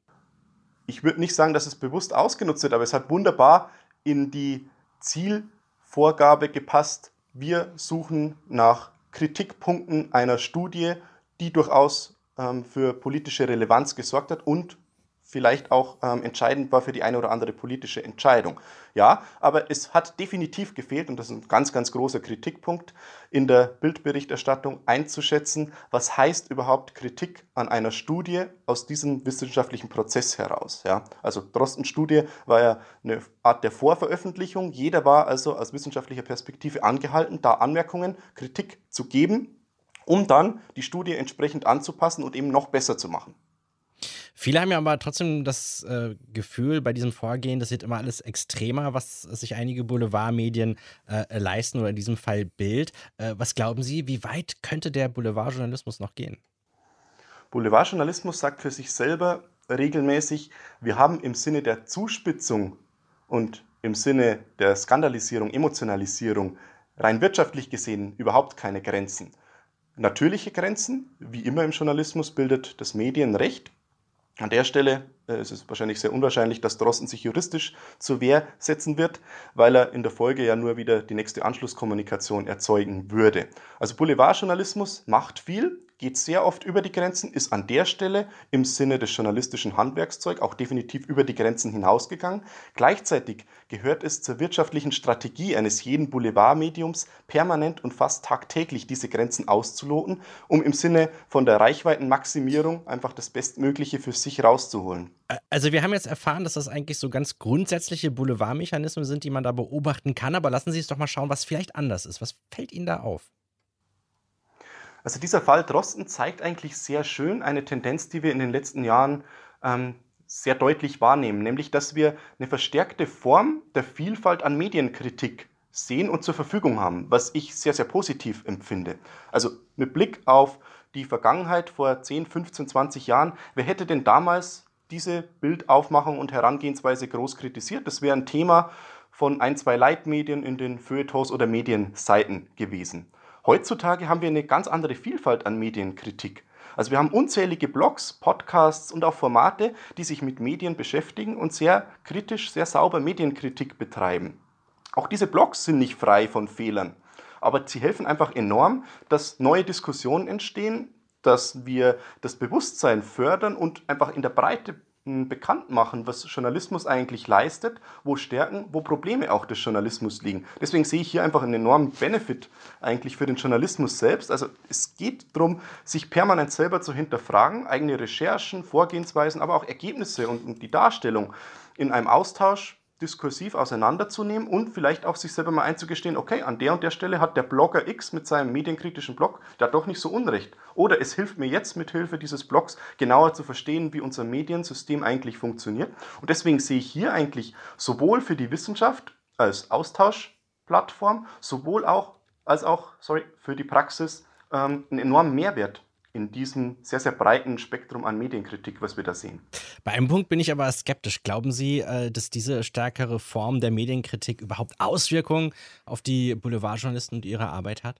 Ich würde nicht sagen, dass es bewusst ausgenutzt wird, aber es hat wunderbar in die Zielvorgabe gepasst. Wir suchen nach Kritikpunkten einer Studie, die durchaus für politische Relevanz gesorgt hat und vielleicht auch entscheidend war für die eine oder andere politische Entscheidung. Ja, aber es hat definitiv gefehlt, und das ist ein ganz, ganz großer Kritikpunkt, in der Bildberichterstattung einzuschätzen, was heißt überhaupt Kritik an einer Studie aus diesem wissenschaftlichen Prozess heraus. Ja? Also Drostens Studie war ja eine Art der Vorveröffentlichung. Jeder war also aus wissenschaftlicher Perspektive angehalten, da Anmerkungen, Kritik zu geben, um dann die Studie entsprechend anzupassen und eben noch besser zu machen. Viele haben ja aber trotzdem das Gefühl bei diesem Vorgehen, das wird immer alles extremer, was sich einige Boulevardmedien leisten oder in diesem Fall Bild. Was glauben Sie, wie weit könnte der Boulevardjournalismus noch gehen? Boulevardjournalismus sagt für sich selber regelmäßig, wir haben im Sinne der Zuspitzung und im Sinne der Skandalisierung, Emotionalisierung rein wirtschaftlich gesehen überhaupt keine Grenzen. Natürliche Grenzen, wie immer im Journalismus, bildet das Medienrecht. An der Stelle ist es wahrscheinlich sehr unwahrscheinlich, dass Drosten sich juristisch zur Wehr setzen wird, weil er in der Folge ja nur wieder die nächste Anschlusskommunikation erzeugen würde. Also Boulevardjournalismus macht viel, geht sehr oft über die Grenzen, ist an der Stelle im Sinne des journalistischen Handwerkszeug auch definitiv über die Grenzen hinausgegangen. Gleichzeitig gehört es zur wirtschaftlichen Strategie eines jeden Boulevardmediums, permanent und fast tagtäglich diese Grenzen auszuloten, um im Sinne von der Reichweitenmaximierung einfach das Bestmögliche für sich rauszuholen. Also wir haben jetzt erfahren, dass das eigentlich so ganz grundsätzliche Boulevardmechanismen sind, die man da beobachten kann, aber lassen Sie es doch mal schauen, was vielleicht anders ist. Was fällt Ihnen da auf? Also dieser Fall Drosten zeigt eigentlich sehr schön eine Tendenz, die wir in den letzten Jahren sehr deutlich wahrnehmen, nämlich dass wir eine verstärkte Form der Vielfalt an Medienkritik sehen und zur Verfügung haben, was ich sehr, sehr positiv empfinde. Also mit Blick auf die Vergangenheit vor 10, 15, 20 Jahren, wer hätte denn damals diese Bildaufmachung und Herangehensweise groß kritisiert? Das wäre ein Thema von ein, zwei Leitmedien in den Feuilletons oder Medienseiten gewesen. Heutzutage haben wir eine ganz andere Vielfalt an Medienkritik. Also wir haben unzählige Blogs, Podcasts und auch Formate, die sich mit Medien beschäftigen und sehr kritisch, sehr sauber Medienkritik betreiben. Auch diese Blogs sind nicht frei von Fehlern, aber sie helfen einfach enorm, dass neue Diskussionen entstehen, dass wir das Bewusstsein fördern und einfach in der Breite bekannt machen, was Journalismus eigentlich leistet, wo Stärken, wo Probleme auch des Journalismus liegen. Deswegen sehe ich hier einfach einen enormen Benefit eigentlich für den Journalismus selbst. Also es geht darum, sich permanent selber zu hinterfragen, eigene Recherchen, Vorgehensweisen, aber auch Ergebnisse und die Darstellung in einem Austausch diskursiv auseinanderzunehmen und vielleicht auch sich selber mal einzugestehen, okay, an der und der Stelle hat der Blogger X mit seinem medienkritischen Blog da doch nicht so unrecht. Oder es hilft mir jetzt mit Hilfe dieses Blogs genauer zu verstehen, wie unser Mediensystem eigentlich funktioniert. Und deswegen sehe ich hier eigentlich sowohl für die Wissenschaft als Austauschplattform, sowohl auch als auch für die Praxis einen enormen Mehrwert in diesem sehr, sehr breiten Spektrum an Medienkritik, was wir da sehen. Bei einem Punkt bin ich aber skeptisch. Glauben Sie, dass diese stärkere Form der Medienkritik überhaupt Auswirkungen auf die Boulevardjournalisten und ihre Arbeit hat?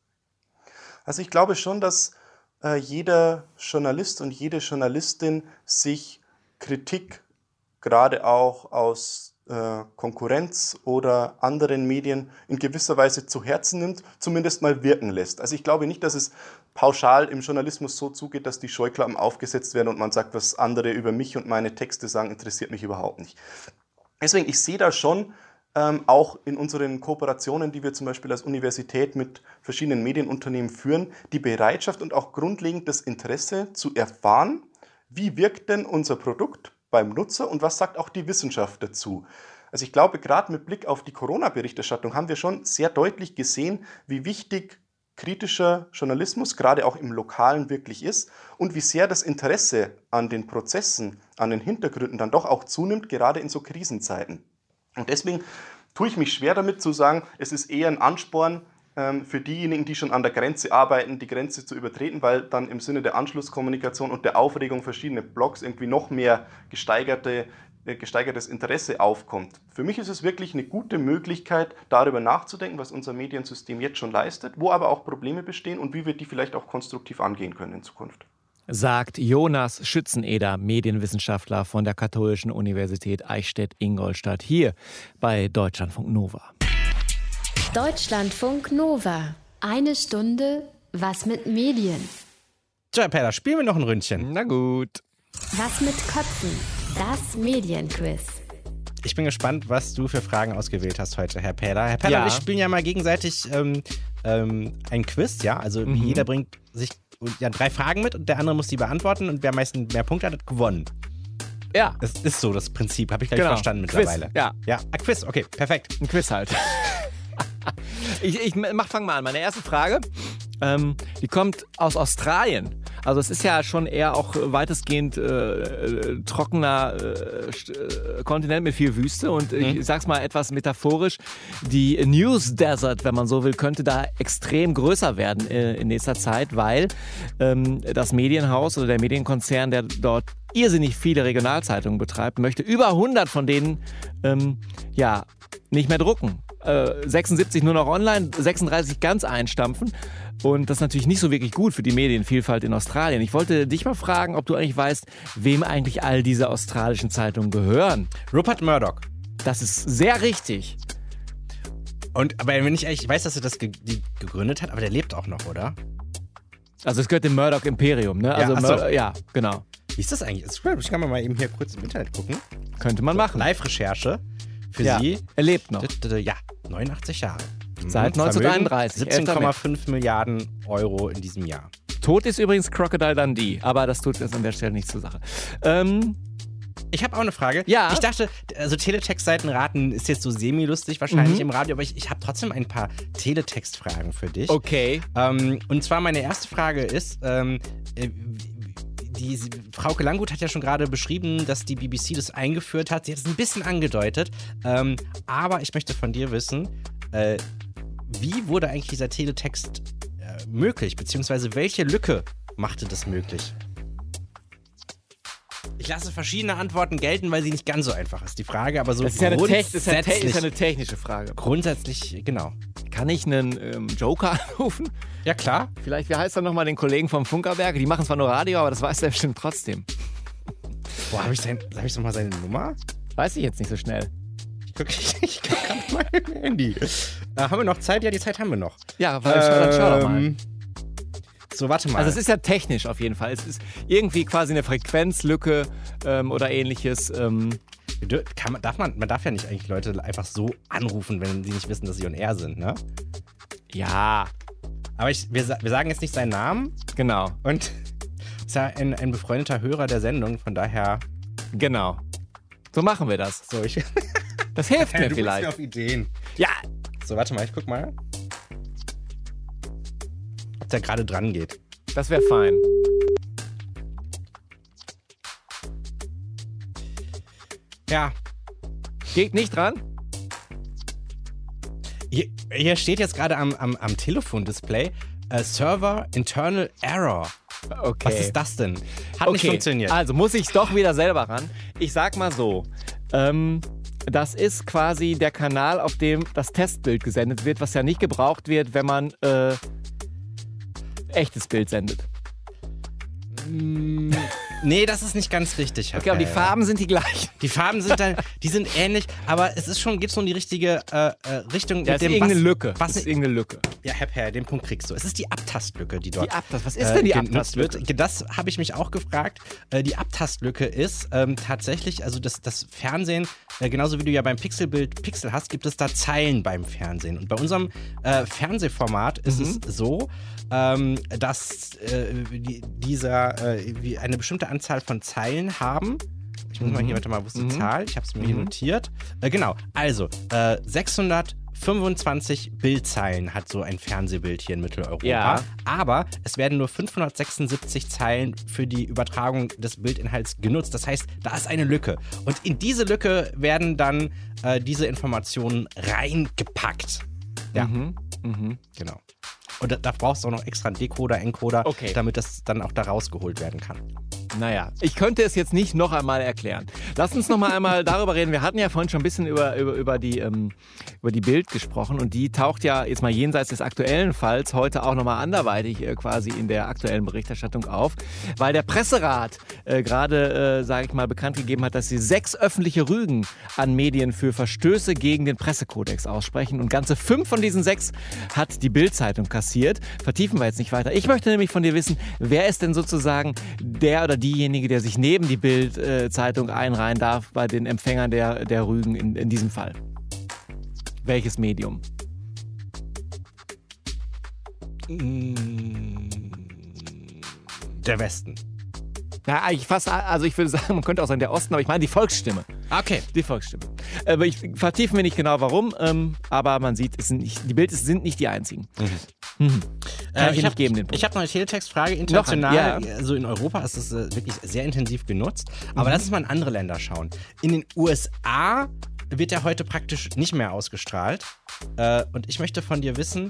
Also ich glaube schon, dass jeder Journalist und jede Journalistin sich Kritik gerade auch aus Konkurrenz oder anderen Medien in gewisser Weise zu Herzen nimmt, zumindest mal wirken lässt. Also ich glaube nicht, dass es pauschal im Journalismus so zugeht, dass die Scheuklappen aufgesetzt werden und man sagt, was andere über mich und meine Texte sagen, interessiert mich überhaupt nicht. Deswegen, ich sehe da schon auch in unseren Kooperationen, die wir zum Beispiel als Universität mit verschiedenen Medienunternehmen führen, die Bereitschaft und auch grundlegend das Interesse zu erfahren, wie wirkt denn unser Produkt beim Nutzer und was sagt auch die Wissenschaft dazu. Also ich glaube, gerade mit Blick auf die Corona-Berichterstattung haben wir schon sehr deutlich gesehen, wie wichtig kritischer Journalismus gerade auch im Lokalen wirklich ist und wie sehr das Interesse an den Prozessen, an den Hintergründen dann doch auch zunimmt, gerade in so Krisenzeiten. Und deswegen tue ich mich schwer damit zu sagen, es ist eher ein Ansporn für diejenigen, die schon an der Grenze arbeiten, die Grenze zu übertreten, weil dann im Sinne der Anschlusskommunikation und der Aufregung verschiedene Blogs irgendwie noch mehr gesteigertes Interesse aufkommt. Für mich ist es wirklich eine gute Möglichkeit, darüber nachzudenken, was unser Mediensystem jetzt schon leistet, wo aber auch Probleme bestehen und wie wir die vielleicht auch konstruktiv angehen können in Zukunft. Sagt Jonas Schützeneder, Medienwissenschaftler von der Katholischen Universität Eichstätt-Ingolstadt, hier bei Deutschlandfunk Nova. Deutschlandfunk Nova. Eine Stunde, was mit Medien. Tja, Peter, spielen wir noch ein Ründchen. Na gut. Was mit Köpfen? Das Medienquiz. Ich bin gespannt, was du für Fragen ausgewählt hast heute, Herr Peter. Herr Peter und ich spielen ja mal gegenseitig ein Quiz, ja? Also jeder bringt sich 3 Fragen mit und der andere muss die beantworten und wer am meisten mehr Punkte hat gewonnen. Ja. Das ist so das Prinzip, habe ich gleich verstanden mittlerweile. Quiz, ja. Quiz, okay, perfekt. Ein Quiz halt. Fang mal an. Meine erste Frage, die kommt aus Australien. Also es ist ja schon eher auch weitestgehend trockener Kontinent mit viel Wüste. Und ich sag's mal etwas metaphorisch, die News Desert, wenn man so will, könnte da extrem größer werden in nächster Zeit, weil das Medienhaus oder der Medienkonzern, der dort irrsinnig viele Regionalzeitungen betreibt, möchte über 100 von denen nicht mehr drucken. 76 nur noch online, 36 ganz einstampfen. Und das ist natürlich nicht so wirklich gut für die Medienvielfalt in Australien. Ich wollte dich mal fragen, ob du eigentlich weißt, wem eigentlich all diese australischen Zeitungen gehören. Rupert Murdoch. Das ist sehr richtig. Aber wenn ich weiß, dass er die gegründet hat, aber der lebt auch noch, oder? Also es gehört dem Murdoch Imperium, ne? Also ja, genau. Wie ist das eigentlich? Ich kann mal eben hier kurz im Internet gucken. Könnte man machen. Live-Recherche für Sie. Er lebt noch. Ja, 89 Jahre. Seit 1931. 17,5 Milliarden Euro in diesem Jahr. Tot ist übrigens Crocodile Dundee, aber das tut jetzt an der Stelle nichts zur Sache. Ich habe auch eine Frage. Ja. Ich dachte, also Teletext-Seiten raten ist jetzt so semi-lustig wahrscheinlich im Radio, aber ich habe trotzdem ein paar Teletext-Fragen für dich. Okay. Und zwar meine erste Frage ist, Frauke Langgut hat ja schon gerade beschrieben, dass die BBC das eingeführt hat. Sie hat es ein bisschen angedeutet. Aber ich möchte von dir wissen, wie wurde eigentlich dieser Teletext möglich? Beziehungsweise welche Lücke machte das möglich? Ich lasse verschiedene Antworten gelten, weil sie nicht ganz so einfach ist, die Frage. Aber so das ist ja eine technische Frage. Grundsätzlich, genau. Kann ich einen Joker anrufen? Ja, klar. Vielleicht, wie heißt dann nochmal den Kollegen vom Funkerberg? Die machen zwar nur Radio, aber das weiß der bestimmt trotzdem. Boah, habe ich nochmal seine Nummer? Weiß ich jetzt nicht so schnell. Ich guck gerade mal im Handy. Haben wir noch Zeit? Ja, die Zeit haben wir noch. Ja, dann schau doch mal. So, warte mal. Also es ist ja technisch auf jeden Fall. Es ist irgendwie quasi eine Frequenzlücke oder ähnliches. Man darf ja nicht eigentlich Leute einfach so anrufen, wenn sie nicht wissen, dass sie on air sind, ne? Ja. Aber wir sagen jetzt nicht seinen Namen. Genau. Und ist ja ein befreundeter Hörer der Sendung, von daher. Genau. So machen wir das. So, das hilft mir du vielleicht. bist auf Ideen. Ja. So, warte mal, ich guck mal. Ob der gerade dran geht. Das wäre fein. Ja. Geht nicht dran? Hier steht jetzt gerade am Telefondisplay Server Internal Error. Okay. Was ist das denn? Hat nicht funktioniert. Also muss ich doch wieder selber ran. Ich sag mal so, das ist quasi der Kanal, auf dem das Testbild gesendet wird, was ja nicht gebraucht wird, wenn man echtes Bild sendet. Nee, das ist nicht ganz richtig. Okay, aber die Farben sind die gleichen. Die Farben sind die sind ähnlich, aber es ist geht so in die richtige Richtung. Ja, mit dem, irgendeine Lücke. Was ist irgendeine Lücke? Ja, Herr, den Punkt kriegst du. Es ist die Abtastlücke, die dort. Was ist denn die Abtastlücke? Das habe ich mich auch gefragt. Die Abtastlücke ist tatsächlich, also das Fernsehen, genauso wie du ja beim Pixelbild Pixel hast, gibt es da Zeilen beim Fernsehen. Und bei unserem Fernsehformat ist es so, dass wir eine bestimmte Anzahl von Zeilen haben. Ich muss mal hier, warte mal, wo ist die Zahl? Ich habe es mir hier notiert. Genau, also 600 25 Bildzeilen hat so ein Fernsehbild hier in Mitteleuropa. Ja. Aber es werden nur 576 Zeilen für die Übertragung des Bildinhalts genutzt. Das heißt, da ist eine Lücke. Und in diese Lücke werden dann diese Informationen reingepackt. Ja, genau. Und da brauchst du auch noch extra einen Decoder, Encoder, damit das dann auch da rausgeholt werden kann. Naja, ich könnte es jetzt nicht noch einmal erklären. Lass uns noch mal einmal darüber reden. Wir hatten ja vorhin schon ein bisschen über die Bild gesprochen und die taucht ja jetzt mal jenseits des aktuellen Falls heute auch noch mal anderweitig quasi in der aktuellen Berichterstattung auf, weil der Presserat gerade, sage ich mal, bekannt gegeben hat, dass sie 6 öffentliche Rügen an Medien für Verstöße gegen den Pressekodex aussprechen und ganze 5 von diesen 6 hat die Bild-Zeitung kassiert. Vertiefen wir jetzt nicht weiter. Ich möchte nämlich von dir wissen, wer ist denn sozusagen der oder diejenige, der sich neben die Bild-Zeitung einreihen darf bei den Empfängern der Rügen in diesem Fall? Welches Medium? Der Westen. Ja, eigentlich fast, also ich würde sagen, man könnte auch sagen der Osten, aber ich meine die Volksstimme. Okay. Die Volksstimme. Aber ich vertiefen wir nicht genau warum, aber man sieht, die Bild sind nicht die einzigen. Kann ich nicht geben, den Punkt. Ich habe noch eine Teletextfrage. International, also in Europa ist es wirklich sehr intensiv genutzt. Aber lass uns mal in andere Länder schauen. In den USA wird er heute praktisch nicht mehr ausgestrahlt. Und ich möchte von dir wissen,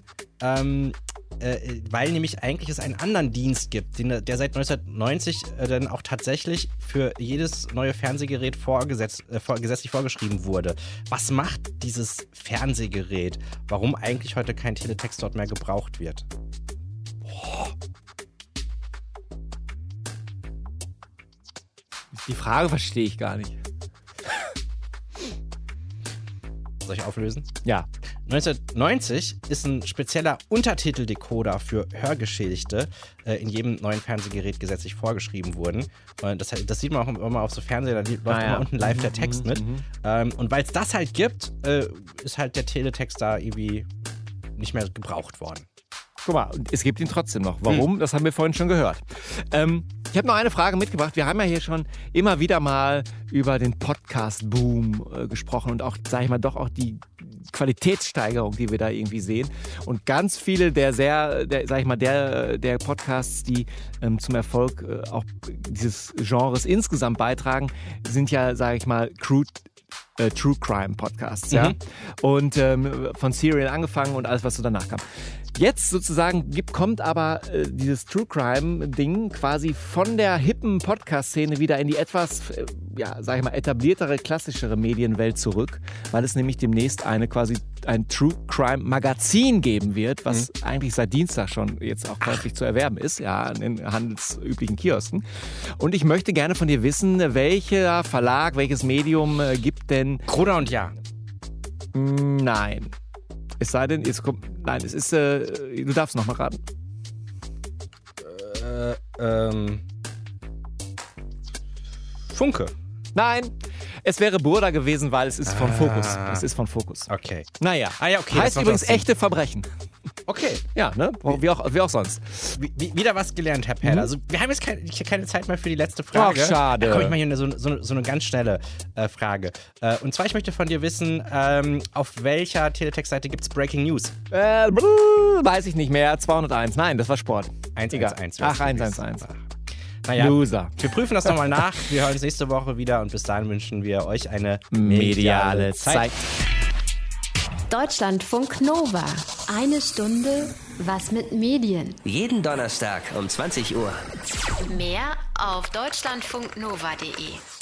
weil nämlich eigentlich es einen anderen Dienst gibt, der seit 1990 dann auch tatsächlich für jedes neue Fernsehgerät gesetzlich vorgeschrieben wurde. Was macht dieses Fernsehgerät? Warum eigentlich heute kein Teletext dort mehr gebraucht wird? Die Frage verstehe ich gar nicht. Soll ich auflösen? Ja. 1990 ist ein spezieller Untertiteldecoder für Hörgeschädigte in jedem neuen Fernsehgerät gesetzlich vorgeschrieben worden. Und das sieht man auch immer auf so Fernseher, da läuft immer unten live der Text mit. Und weil es das halt gibt, ist halt der Teletext da irgendwie nicht mehr gebraucht worden. Guck mal, es gibt ihn trotzdem noch. Warum? Das haben wir vorhin schon gehört. Ich habe noch eine Frage mitgebracht. Wir haben ja hier schon immer wieder mal über den Podcast-Boom gesprochen und auch, sage ich mal, doch auch die Qualitätssteigerung, die wir da irgendwie sehen. Und ganz viele der Podcasts, die zum Erfolg auch dieses Genres insgesamt beitragen, sind ja, sage ich mal, True Crime Podcasts, ja. Und von Serial angefangen und alles, was so danach kam. Jetzt sozusagen kommt aber dieses True Crime Ding quasi von der hippen Podcast-Szene wieder in die etwas, sag ich mal, etabliertere, klassischere Medienwelt zurück, weil es nämlich demnächst ein True Crime Magazin geben wird, was eigentlich seit Dienstag schon jetzt auch käuflich zu erwerben ist, ja, in handelsüblichen Kiosken. Und ich möchte gerne von dir wissen, welcher Verlag, welches Medium gibt denn... Gruner und Jahr. Nein. Es sei denn, es ist, du darfst noch mal raten. Funke. Nein, es wäre Burda gewesen, weil es ist von Focus. Es ist von Focus. Okay. Naja. Okay, heißt übrigens echte Verbrechen. Okay. Ja, ne? Wie auch sonst. Wieder was gelernt, Herr Perl. Also, wir haben jetzt keine Zeit mehr für die letzte Frage. Ach, schade. Da komme ich mal hier so eine ganz schnelle Frage. Und zwar, ich möchte von dir wissen, auf welcher Teletext-Seite gibt es Breaking News? Weiß ich nicht mehr. 201. Nein, das war Sport. 111. Ach, 111. Naja, Loser. Wir prüfen das nochmal nach. Wir hören uns nächste Woche wieder und bis dahin wünschen wir euch eine mediale Zeit. Deutschlandfunk Nova. Eine Stunde was mit Medien. Jeden Donnerstag um 20 Uhr. Mehr auf deutschlandfunknova.de.